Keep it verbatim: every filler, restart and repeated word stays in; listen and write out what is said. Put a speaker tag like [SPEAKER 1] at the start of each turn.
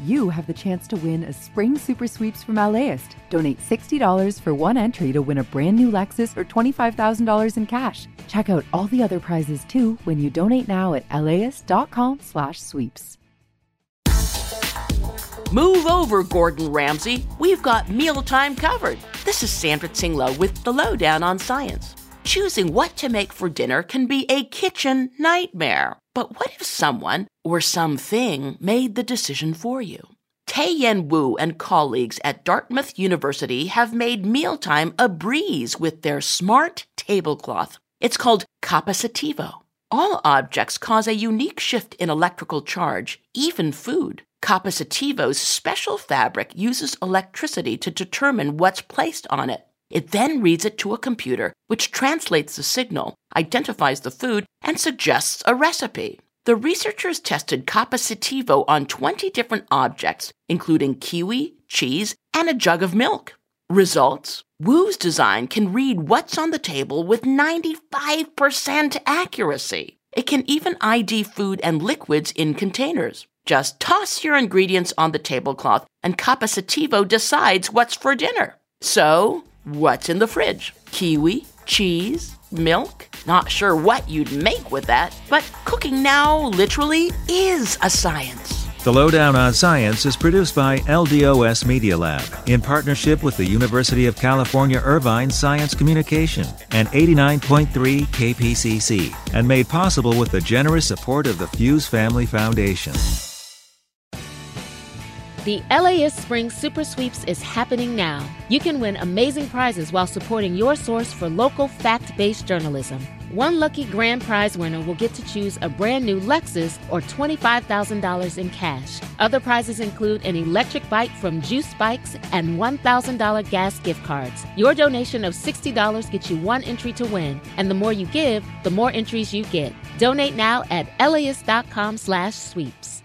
[SPEAKER 1] you have the chance to win a spring super sweeps from LAist. Donate sixty dollars for one entry to win a brand new Lexus or twenty-five thousand dollars in cash. Check out all the other prizes too when you donate now at laist.com slash sweeps.
[SPEAKER 2] Move over, Gordon Ramsay. We've got mealtime covered. This is Sandra Tsinglow with the Lowdown on Science. Choosing what to make for dinner can be a kitchen nightmare. But what if someone or something made the decision for you? Tae-Yen Wu and colleagues at Dartmouth University have made mealtime a breeze with their smart tablecloth. It's called Capacitivo. All objects cause a unique shift in electrical charge, even food. Capacitivo's special fabric uses electricity to determine what's placed on it. It then reads it to a computer, which translates the signal, identifies the food, and suggests a recipe. The researchers tested Capacitivo on twenty different objects, including kiwi, cheese, and a jug of milk. Results? Wu's design can read what's on the table with ninety-five percent accuracy. It can even I D food and liquids in containers. Just toss your ingredients on the tablecloth, and Capacitivo decides what's for dinner. So, what's in the fridge? Kiwi, cheese, milk? Not sure what you'd make with that, but cooking now literally is a science.
[SPEAKER 3] The Lowdown on Science is produced by L D O S Media Lab in partnership with the University of California Irvine Science Communication and eighty-nine point three K P C C, and made possible with the generous support of the Fuse Family Foundation.
[SPEAKER 4] The LAist Spring Super Sweeps is happening now. You can win amazing prizes while supporting your source for local fact-based journalism. One lucky grand prize winner will get to choose a brand new Lexus or twenty-five thousand dollars in cash. Other prizes include an electric bike from Juice Bikes and one thousand dollars gas gift cards. Your donation of sixty dollars gets you one entry to win, and the more you give, the more entries you get. Donate now at laist.com slash sweeps.